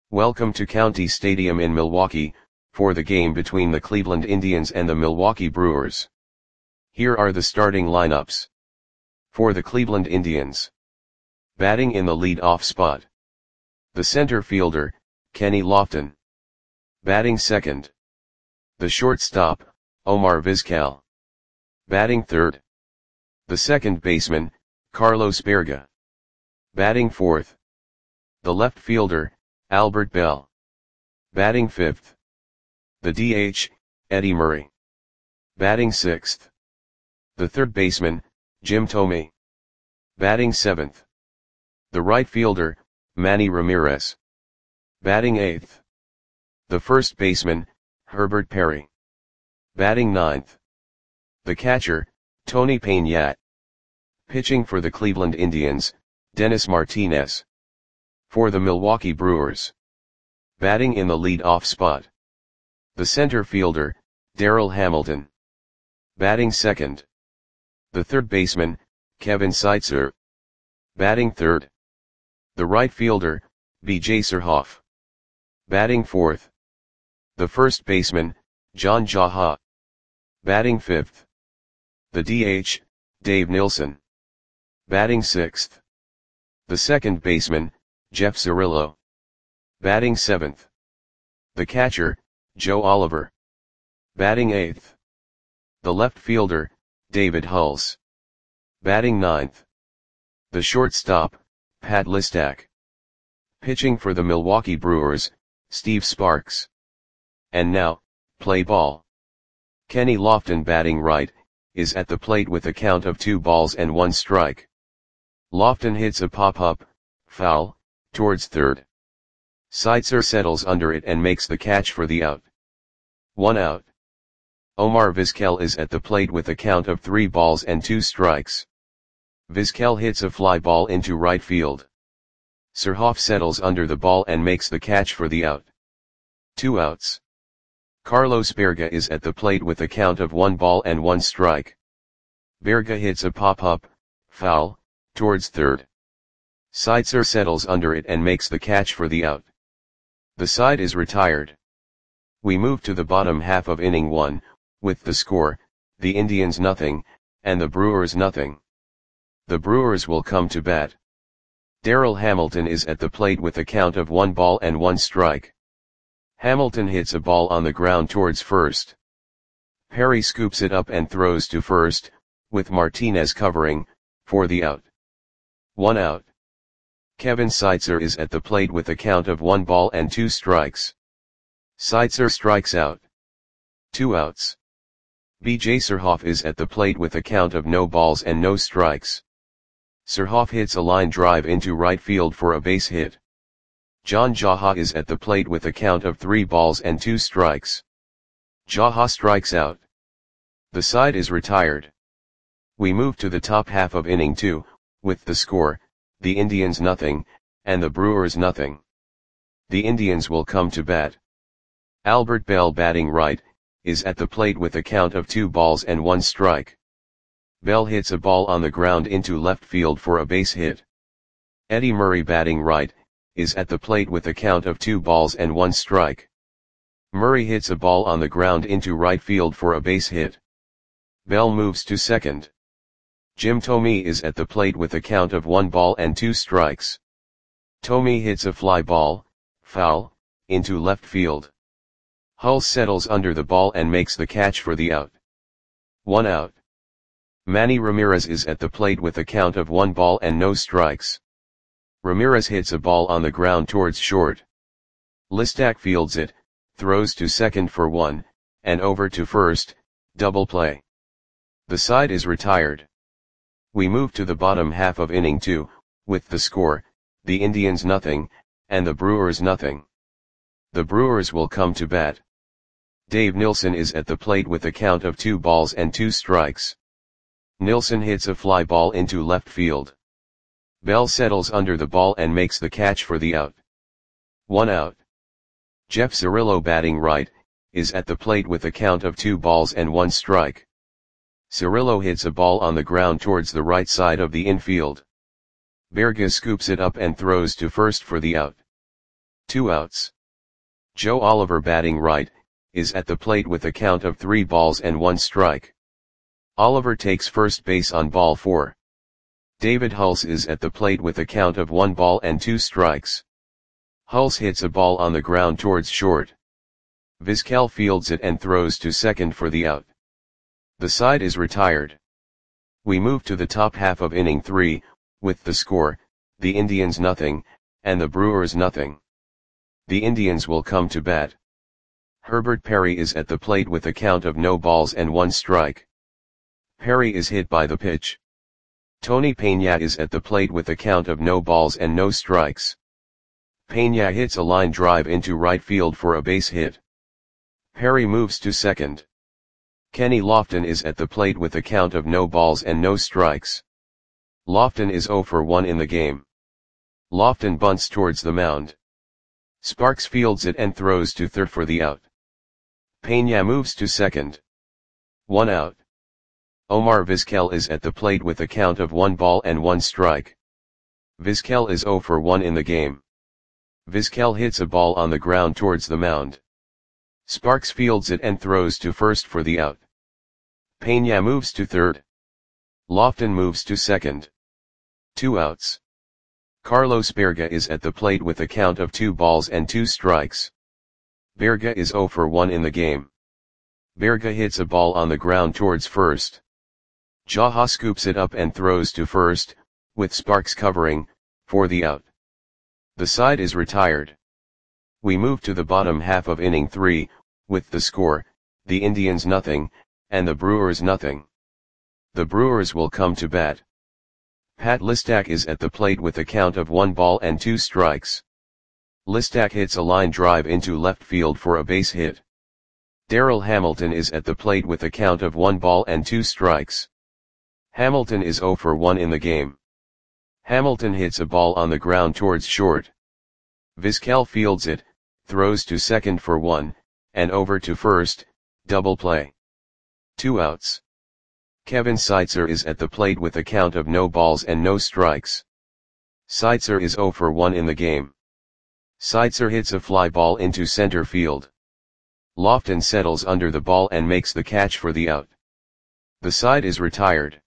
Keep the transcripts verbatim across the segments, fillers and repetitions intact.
Welcome to County Stadium in Milwaukee, for the game between the Cleveland Indians and the Milwaukee Brewers. Here are the starting lineups. For the Cleveland Indians. Batting in the lead-off spot. The center fielder, Kenny Lofton. Batting second. The shortstop, Omar Vizquel. Batting third. The second baseman, Carlos Baerga. Batting fourth. The left fielder, Albert Belle. Batting fifth. The D H, Eddie Murray. Batting sixth. The third baseman, Jim Thome. Batting seventh. The right fielder, Manny Ramirez. Batting eighth. The first baseman, Herbert Perry. Batting ninth. The catcher, Tony Peña. Pitching for the Cleveland Indians, Dennis Martinez. For the Milwaukee Brewers. Batting in the lead-off spot. The center fielder, Darryl Hamilton. Batting second. The third baseman, Kevin Seitzer. Batting third. The right fielder, B J Surhoff. Batting fourth. The first baseman, John Jaha. Batting fifth. The D H, Dave Nilsson. Batting sixth. The second baseman, Jeff Cirillo. Batting seventh. The catcher, Joe Oliver. Batting eighth. The left fielder, David Hulse. Batting ninth. The shortstop, Pat Listak. Pitching for the Milwaukee Brewers, Steve Sparks. And now, play ball. Kenny Lofton batting right, is at the plate with a count of two balls and one strike. Lofton hits a pop-up, foul, towards third. Seitzer settles under it and makes the catch for the out. One out. Omar Vizquel is at the plate with a count of three balls and two strikes. Vizquel hits a fly ball into right field. Surhoff settles under the ball and makes the catch for the out. Two outs. Carlos Baerga is at the plate with a count of one ball and one strike. Baerga hits a pop-up, foul, towards third. Seitzer settles under it and makes the catch for the out. The side is retired. We move to the bottom half of inning one, with the score, the Indians nothing, and the Brewers nothing. The Brewers will come to bat. Darryl Hamilton is at the plate with a count of one ball and one strike. Hamilton hits a ball on the ground towards first. Perry scoops it up and throws to first, with Martinez covering, for the out. One out. Kevin Seitzer is at the plate with a count of one ball and two strikes. Seitzer strikes out. Two outs. B J Surhoff is at the plate with a count of no balls and no strikes. Surhoff hits a line drive into right field for a base hit. John Jaha is at the plate with a count of three balls and two strikes. Jaha strikes out. The side is retired. We move to the top half of inning two, with the score, the Indians nothing, and the Brewers nothing. The Indians will come to bat. Albert Belle batting right, is at the plate with a count of two balls and one strike. Belle hits a ball on the ground into left field for a base hit. Eddie Murray batting right, is at the plate with a count of two balls and one strike. Murray hits a ball on the ground into right field for a base hit. Belle moves to second. Jim Thome is at the plate with a count of one ball and two strikes. Thome hits a fly ball, foul, into left field. Hulse settles under the ball and makes the catch for the out. One out. Manny Ramirez is at the plate with a count of one ball and no strikes. Ramirez hits a ball on the ground towards short. Listak fields it, throws to second for one, and over to first, double play. The side is retired. We move to the bottom half of inning two, with the score, the Indians nothing, and the Brewers nothing. The Brewers will come to bat. Dave Nilsson is at the plate with a count of two balls and two strikes. Nilsson hits a fly ball into left field. Belle settles under the ball and makes the catch for the out. One out. Jeff Cirillo batting right, is at the plate with a count of two balls and one strike. Cirillo hits a ball on the ground towards the right side of the infield. Baerga scoops it up and throws to first for the out. Two outs. Joe Oliver batting right, is at the plate with a count of three balls and one strike. Oliver takes first base on ball four. David Hulse is at the plate with a count of one ball and two strikes. Hulse hits a ball on the ground towards short. Vizquel fields it and throws to second for the out. The side is retired. We move to the top half of inning three, with the score, the Indians nothing, and the Brewers nothing. The Indians will come to bat. Herbert Perry is at the plate with a count of no balls and one strike. Perry is hit by the pitch. Tony Peña is at the plate with a count of no balls and no strikes. Peña hits a line drive into right field for a base hit. Perry moves to second. Kenny Lofton is at the plate with a count of no balls and no strikes. Lofton is oh for one in the game. Lofton bunts towards the mound. Sparks fields it and throws to third for the out. Peña moves to second. One out. Omar Vizquel is at the plate with a count of one ball and one strike. Vizquel is oh for one in the game. Vizquel hits a ball on the ground towards the mound. Sparks fields it and throws to first for the out. Peña moves to third. Lofton moves to second. Two outs. Carlos Berga is at the plate with a count of two balls and two strikes. Berga is oh for one in the game. Berga hits a ball on the ground towards first. Jaha scoops it up and throws to first, with Sparks covering, for the out. The side is retired. We move to the bottom half of inning three, with the score, the Indians nothing, and the Brewers nothing. The Brewers will come to bat. Pat Listak is at the plate with a count of one ball and two strikes. Listak hits a line drive into left field for a base hit. Darryl Hamilton is at the plate with a count of one ball and two strikes. Hamilton is oh for one in the game. Hamilton hits a ball on the ground towards short. Vizquel fields it, throws to second for one, and over to first, double play. Two outs. Kevin Seitzer is at the plate with a count of no balls and no strikes. Seitzer is oh for one in the game. Seitzer hits a fly ball into center field. Lofton settles under the ball and makes the catch for the out. The side is retired.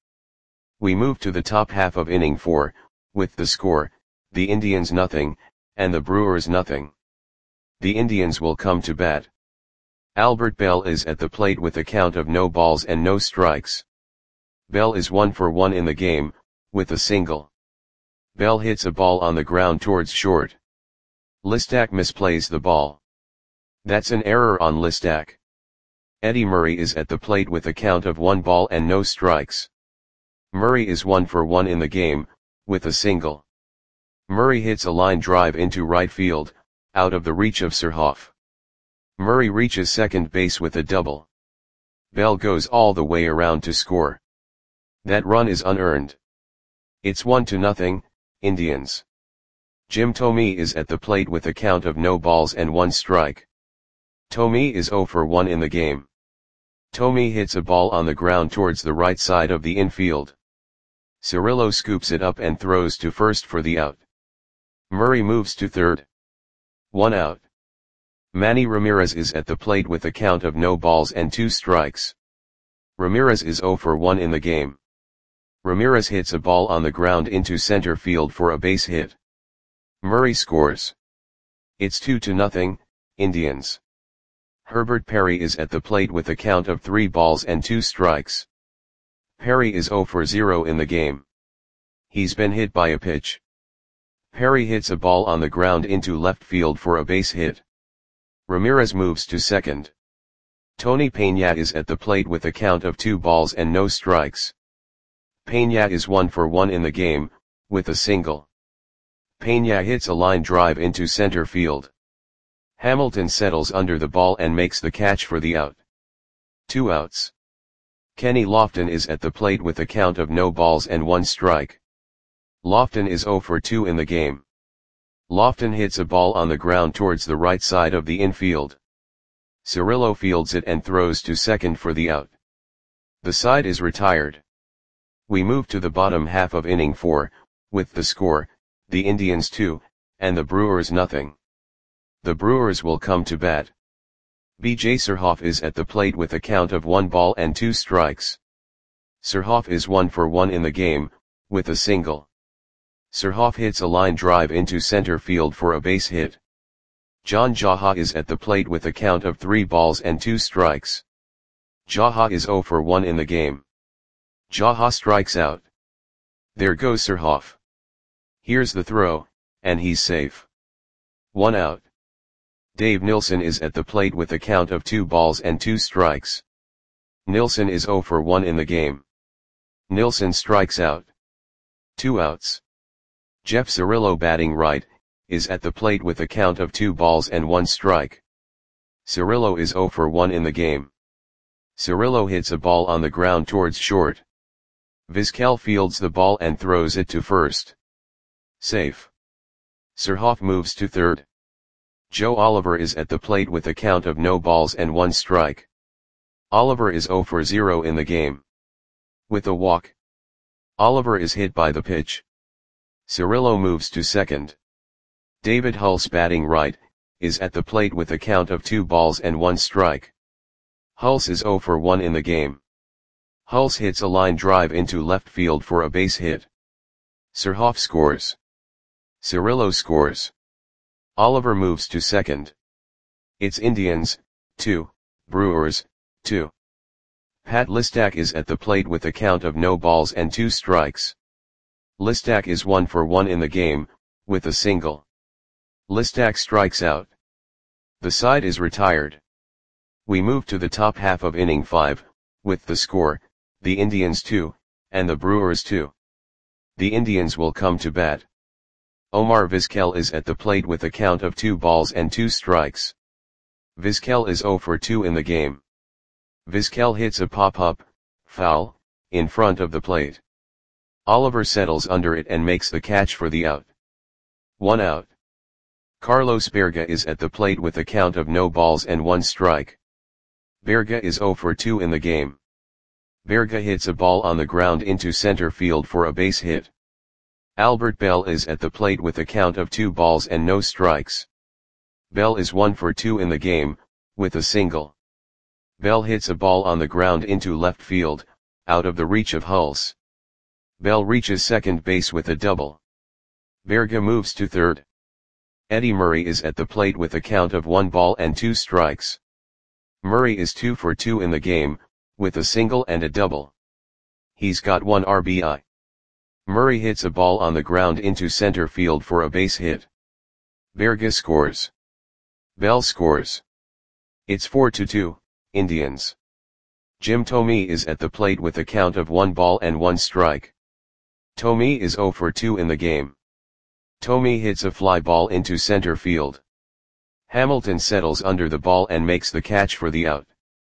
We move to the top half of inning four, with the score, the Indians nothing, and the Brewers nothing. The Indians will come to bat. Albert Bell is at the plate with a count of no balls and no strikes. Bell is one for one in the game, with a single. Bell hits a ball on the ground towards short. Listak misplays the ball. That's an error on Listak. Eddie Murray is at the plate with a count of one ball and no strikes. Murray is one for one in the game, with a single. Murray hits a line drive into right field, out of the reach of Surhoff. Murray reaches second base with a double. Bell goes all the way around to score. That run is unearned. It's one to nothing, Indians. Jim Thome is at the plate with a count of no balls and one strike. Thome is oh for one in the game. Thome hits a ball on the ground towards the right side of the infield. Cirillo scoops it up and throws to first for the out. Murray moves to third. One out. Manny Ramirez is at the plate with a count of no balls and two strikes. Ramirez is oh for one in the game. Ramirez hits a ball on the ground into center field for a base hit. Murray scores. It's two to nothing, Indians. Herbert Perry is at the plate with a count of three balls and two strikes. Perry is oh for zero in the game. He's been hit by a pitch. Perry hits a ball on the ground into left field for a base hit. Ramirez moves to second. Tony Peña is at the plate with a count of two balls and no strikes. Peña is one for one in the game, with a single. Peña hits a line drive into center field. Hamilton settles under the ball and makes the catch for the out. Two outs. Kenny Lofton is at the plate with a count of no balls and one strike. Lofton is oh for two in the game. Lofton hits a ball on the ground towards the right side of the infield. Cirillo fields it and throws to second for the out. The side is retired. We move to the bottom half of inning four, with the score, the Indians two, and the Brewers nothing. The Brewers will come to bat. B J Surhoff is at the plate with a count of one ball and two strikes. Surhoff is one for one in the game, with a single. Surhoff hits a line drive into center field for a base hit. John Jaha is at the plate with a count of three balls and two strikes. Jaha is zero for one in the game. Jaha strikes out. There goes Surhoff. Here's the throw, and he's safe. One out. Dave Nilsson is at the plate with a count of two balls and two strikes. Nilsson is zero for one in the game. Nilsson strikes out. Two outs. Jeff Cirillo, batting right, is at the plate with a count of two balls and one strike. Cirillo is zero for one in the game. Cirillo hits a ball on the ground towards short. Vizquel fields the ball and throws it to first. Safe. Surhoff moves to third. Joe Oliver is at the plate with a count of no balls and one strike. Oliver is zero for zero in the game. With a walk. Oliver is hit by the pitch. Cirillo moves to second. David Hulse, batting right, is at the plate with a count of two balls and one strike. Hulse is zero for one in the game. Hulse hits a line drive into left field for a base hit. Surhoff scores. Cirillo scores. Oliver moves to second. It's Indians, two, Brewers, two. Pat Listak is at the plate with a count of no balls and two strikes. Listak is one for one in the game, with a single. Listak strikes out. The side is retired. We move to the top half of inning five, with the score, the Indians two, and the Brewers two. The Indians will come to bat. Omar Vizquel is at the plate with a count of two balls and two strikes. Vizquel is zero for two in the game. Vizquel hits a pop-up, foul, in front of the plate. Oliver settles under it and makes the catch for the out. One out. Carlos Berga is at the plate with a count of no balls and one strike. Berga is zero for two in the game. Berga hits a ball on the ground into center field for a base hit. Albert Bell is at the plate with a count of two balls and no strikes. Bell is one for two in the game, with a single. Bell hits a ball on the ground into left field, out of the reach of Hulse. Bell reaches second base with a double. Berga moves to third. Eddie Murray is at the plate with a count of one ball and two strikes. Murray is two for two in the game, with a single and a double. He's got one R B I. Murray hits a ball on the ground into center field for a base hit. Berga scores. Bell scores. It's four to two, Indians. Jim Thome is at the plate with a count of one ball and one strike. Thome is zero for two in the game. Thome hits a fly ball into center field. Hamilton settles under the ball and makes the catch for the out.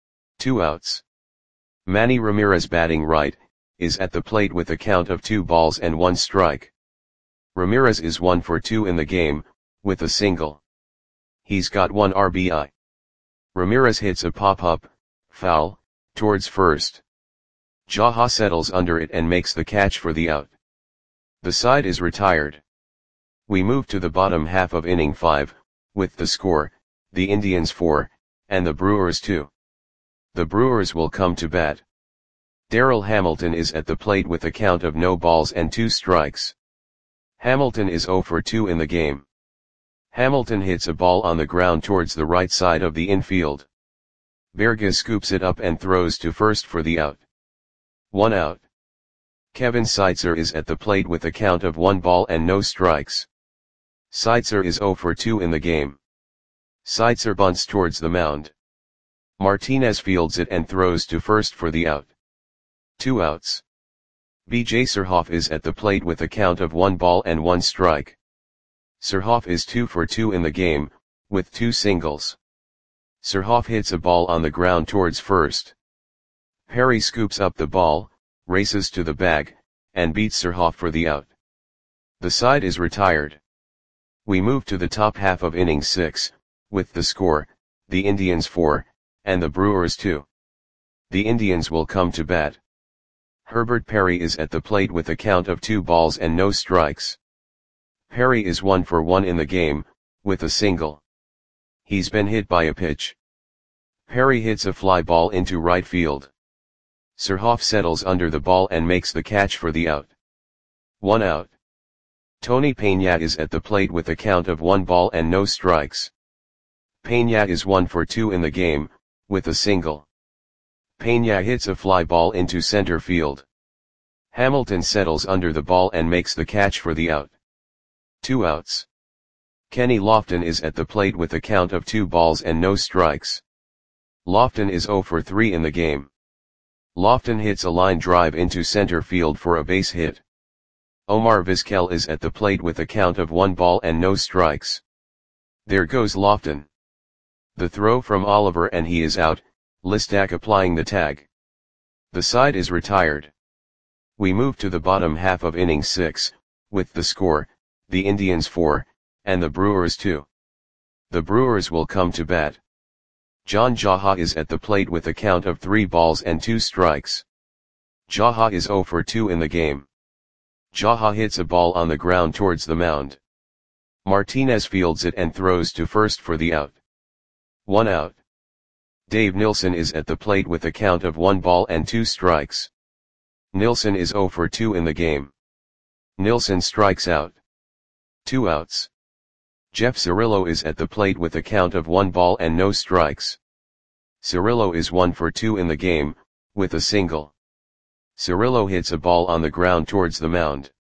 Two outs. Manny Ramirez, batting right, is at the plate with a count of two balls and one strike. Ramirez is one for two in the game, with a single. He's got one R B I. Ramirez hits a pop-up, foul, towards first. Jaha settles under it and makes the catch for the out. The side is retired. We move to the bottom half of inning five, with the score, the Indians four, and the Brewers two. The Brewers will come to bat. Darrell Hamilton is at the plate with a count of no balls and two strikes. Hamilton is zero for two in the game. Hamilton hits a ball on the ground towards the right side of the infield. Berga scoops it up and throws to first for the out. One out. Kevin Seitzer is at the plate with a count of one ball and no strikes. Seitzer is zero for two in the game. Seitzer bunts towards the mound. Martinez fields it and throws to first for the out. Two outs. B J Surhoff is at the plate with a count of one ball and one strike. Surhoff is two for two in the game, with two singles. Surhoff hits a ball on the ground towards first. Perry scoops up the ball, races to the bag, and beats Surhoff for the out. The side is retired. We move to the top half of inning six, with the score, the Indians four, and the Brewers two. The Indians will come to bat. Herbert Perry is at the plate with a count of two balls and no strikes. Perry is one for one in the game, with a single. He's been hit by a pitch. Perry hits a fly ball into right field. Surhoff settles under the ball and makes the catch for the out. One out. Tony Peña is at the plate with a count of one ball and no strikes. Peña is one for two in the game, with a single. Peña hits a fly ball into center field. Hamilton settles under the ball and makes the catch for the out. Two outs. Kenny Lofton is at the plate with a count of two balls and no strikes. Lofton is zero for three in the game. Lofton hits a line drive into center field for a base hit. Omar Vizquel is at the plate with a count of one ball and no strikes. There goes Lofton. The throw from Oliver and he is out, Listak applying the tag. The side is retired. We move to the bottom half of inning six, with the score, the Indians four, and the Brewers two. The Brewers will come to bat. John Jaha is at the plate with a count of three balls and two strikes. Jaha is zero for two in the game. Jaha hits a ball on the ground towards the mound. Martinez fields it and throws to first for the out. One out. Dave Nilsson is at the plate with a count of one ball and two strikes. Nilsson is zero for two in the game. Nilsson strikes out. Two outs. Jeff Cirillo is at the plate with a count of one ball and no strikes. Cirillo is one for two in the game, with a single. Cirillo hits a ball on the ground towards the mound.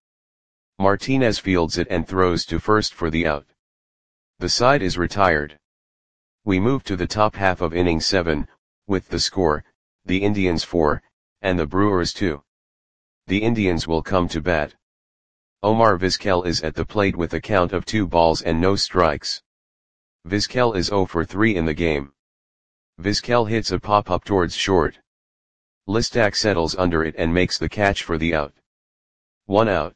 Martinez fields it and throws to first for the out. The side is retired. We move to the top half of inning seven, with the score, the Indians four, and the Brewers two. The Indians will come to bat. Omar Vizquel is at the plate with a count of two balls and no strikes. Vizquel is zero for three in the game. Vizquel hits a pop-up towards short. Listak settles under it and makes the catch for the out. One out.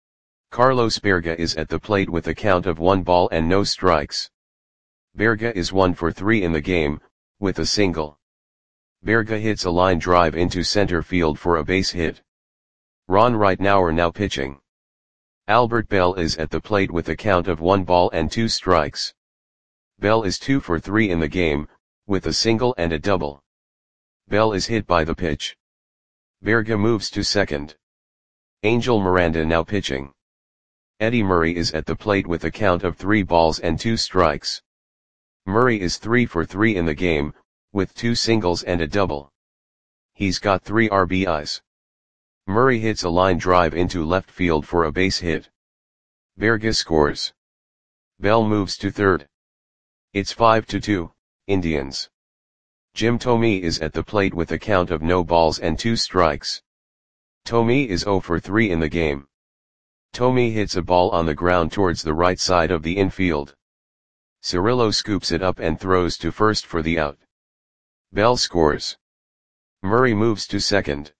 Carlos Berga is at the plate with a count of one ball and no strikes. Berga is one for three in the game, with a single. Berga hits a line drive into center field for a base hit. Ron Ritenour now pitching. Albert Bell is at the plate with a count of one ball and two strikes. Bell is two for three in the game, with a single and a double. Bell is hit by the pitch. Berga moves to second. Angel Miranda now pitching. Eddie Murray is at the plate with a count of three balls and two strikes. Murray is three for three in the game, with two singles and a double. He's got three R B Is. Murray hits a line drive into left field for a base hit. Berga scores. Bell moves to third. It's five to two, Indians. Jim Thome is at the plate with a count of no balls and two strikes. Thome is zero for three in the game. Thome hits a ball on the ground towards the right side of the infield. Cirillo scoops it up and throws to first for the out. Bell scores. Murray moves to second.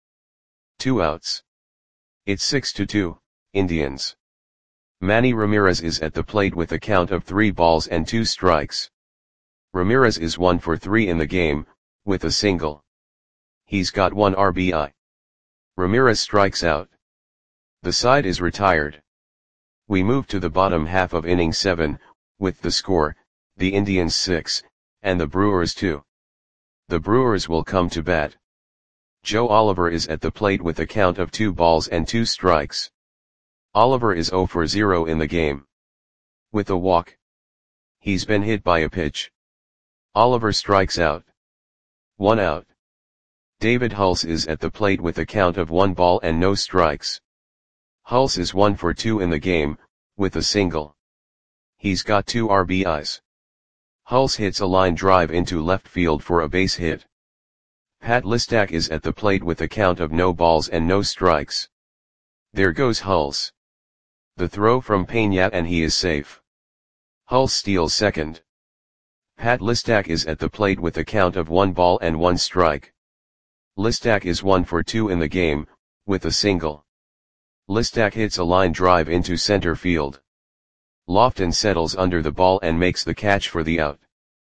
Two outs. It's six to two, Indians. Manny Ramirez is at the plate with a count of three balls and two strikes. Ramirez is one for three in the game, with a single. He's got one R B I. Ramirez strikes out. The side is retired. We move to the bottom half of inning seven, with the score, the Indians six, and the Brewers two. The Brewers will come to bat. Joe Oliver is at the plate with a count of two balls and two strikes. Oliver is zero for zero in the game. With a walk. He's been hit by a pitch. Oliver strikes out. One out. David Hulse is at the plate with a count of one ball and no strikes. Hulse is one for two in the game, with a single. He's got two R B Is. Hulse hits a line drive into left field for a base hit. Pat Listak is at the plate with a count of no balls and no strikes. There goes Hulse. The throw from Peña and he is safe. Hulse steals second. Pat Listak is at the plate with a count of one ball and one strike. Listak is one for two in the game, with a single. Listak hits a line drive into center field. Lofton settles under the ball and makes the catch for the out.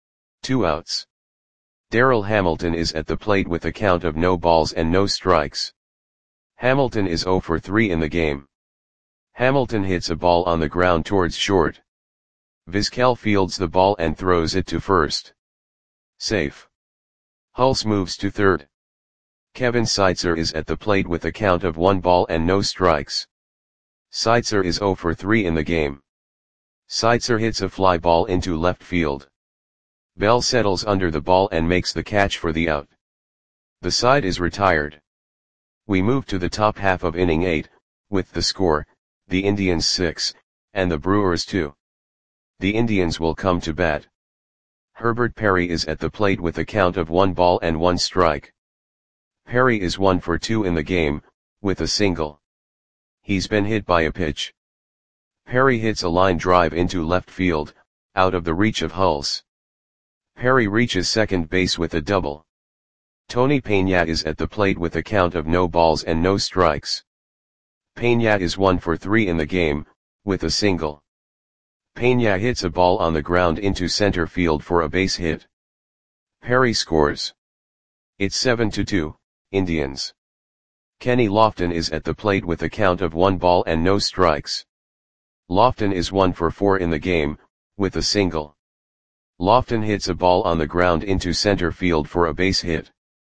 Two outs. Darryl Hamilton is at the plate with a count of no balls and no strikes. Hamilton is zero for three in the game. Hamilton hits a ball on the ground towards short. Vizquel fields the ball and throws it to first. Safe. Hulse moves to third. Kevin Seitzer is at the plate with a count of one ball and no strikes. Seitzer is zero for three in the game. Seitzer hits a fly ball into left field. Bell settles under the ball and makes the catch for the out. The side is retired. We move to the top half of inning eight, with the score, the Indians six, and the Brewers two. The Indians will come to bat. Herbert Perry is at the plate with a count of one ball and one strike. Perry is one for two in the game, with a single. He's been hit by a pitch. Perry hits a line drive into left field, out of the reach of Hulse. Perry reaches second base with a double. Tony Peña is at the plate with a count of no balls and no strikes. Peña is one for three in the game, with a single. Peña hits a ball on the ground into center field for a base hit. Perry scores. It's seven to two, Indians. Kenny Lofton is at the plate with a count of one ball and no strikes. Lofton is one for four in the game, with a single. Lofton hits a ball on the ground into center field for a base hit.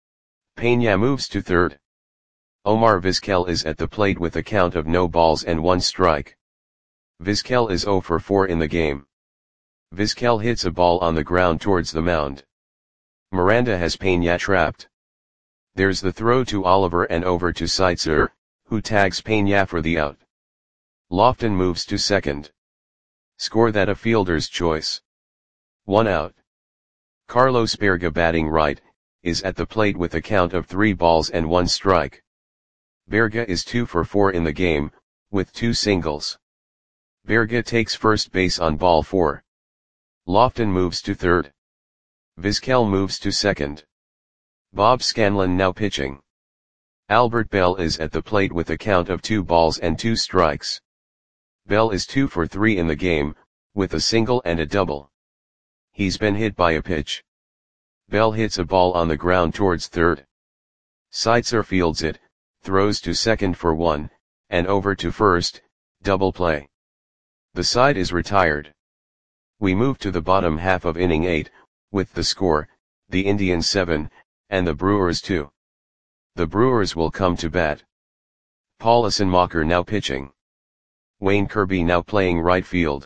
Peña moves to third. Omar Vizquel is at the plate with a count of no balls and one strike. Vizquel is zero for four in the game. Vizquel hits a ball on the ground towards the mound. Miranda has Peña trapped. There's the throw to Oliver and over to Seitzer, who tags Peña for the out. Lofton moves to second. Score that a fielder's choice. One out. Carlos Berga, batting right, is at the plate with a count of three balls and one strike. Berga is two for four in the game, with two singles. Berga takes first base on ball four. Lofton moves to third. Vizquel moves to second. Bob Scanlon now pitching. Albert Bell is at the plate with a count of two balls and two strikes. Bell is two for three in the game, with a single and a double. He's been hit by a pitch. Bell hits a ball on the ground towards third. Seitzer fields it, throws to second for one, and over to first, double play. The side is retired. We move to the bottom half of inning eight, with the score, the Indians seven, and the Brewers two. The Brewers will come to bat. Paul Assenmacher now pitching. Wayne Kirby now playing right field.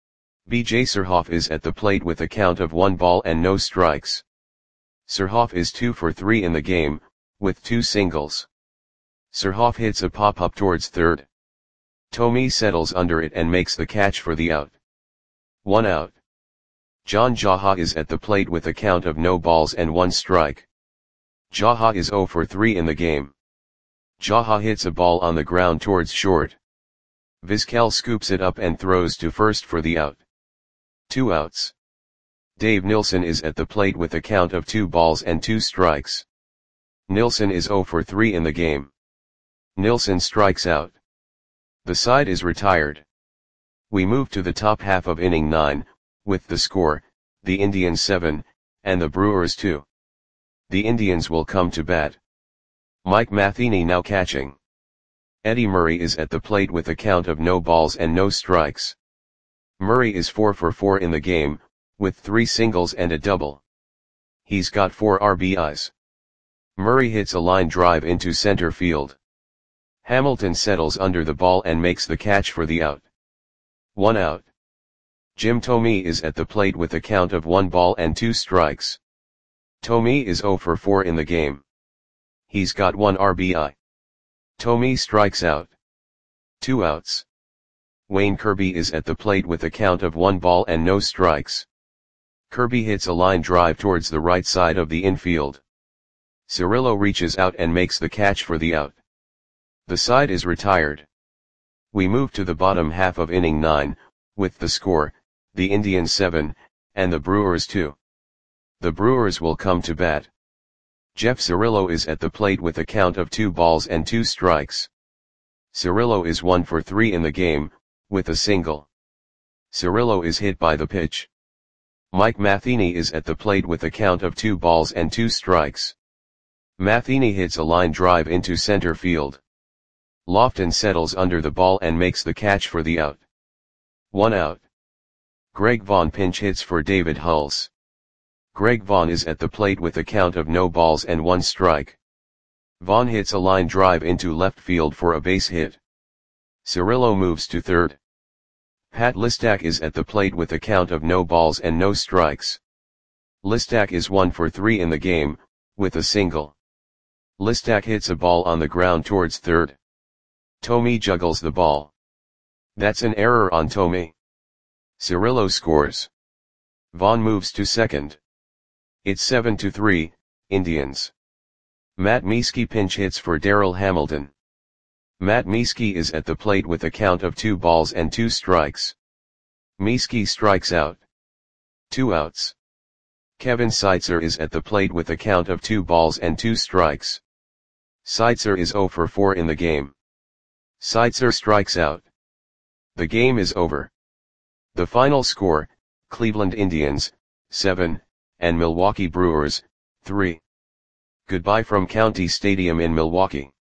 B J Surhoff is at the plate with a count of one ball and no strikes. Surhoff is two for three in the game, with two singles. Surhoff hits a pop-up towards third. Tommy settles under it and makes the catch for the out. One out. John Jaha is at the plate with a count of no balls and one strike. Jaha is zero for three in the game. Jaha hits a ball on the ground towards short. Vizquel scoops it up and throws to first for the out. Two outs. Dave Nilsson is at the plate with a count of two balls and two strikes. Nilsson is zero for three in the game. Nilsson strikes out. The side is retired. We move to the top half of inning nine, with the score, the Indians seven, and the Brewers two. The Indians will come to bat. Mike Matheny now catching. Eddie Murray is at the plate with a count of no balls and no strikes. Murray is four for four in the game, with three singles and a double. He's got four R B Is. Murray hits a line drive into center field. Hamilton settles under the ball and makes the catch for the out. One out. Jim Thome is at the plate with a count of one ball and two strikes. Thome is zero for four in the game. He's got one R B I. Thome strikes out. Two outs. Wayne Kirby is at the plate with a count of one ball and no strikes. Kirby hits a line drive towards the right side of the infield. Cirillo reaches out and makes the catch for the out. The side is retired. We move to the bottom half of inning nine, with the score, the Indians seven, and the Brewers two. The Brewers will come to bat. Jeff Cirillo is at the plate with a count of two balls and two strikes. Cirillo is one for three in the game, with a single. Cirillo is hit by the pitch. Mike Matheny is at the plate with a count of two balls and two strikes. Matheny hits a line drive into center field. Lofton settles under the ball and makes the catch for the out. One out. Greg Vaughn pinch hits for David Hulse. Greg Vaughn is at the plate with a count of no balls and one strike. Vaughn hits a line drive into left field for a base hit. Cirillo moves to third. Pat Listak is at the plate with a count of no balls and no strikes. Listak is one for three in the game, with a single. Listak hits a ball on the ground towards third. Thome juggles the ball. That's an error on Thome. Cirillo scores. Vaughn moves to second. It's seven to three, Indians. Matt Mieske pinch hits for Darryl Hamilton. Matt Mieske is at the plate with a count of two balls and two strikes. Mieske strikes out. Two outs. Kevin Seitzer is at the plate with a count of two balls and two strikes. Seitzer is zero for four in the game. Seitzer strikes out. The game is over. The final score, Cleveland Indians, seven, and Milwaukee Brewers, three. Goodbye from County Stadium in Milwaukee.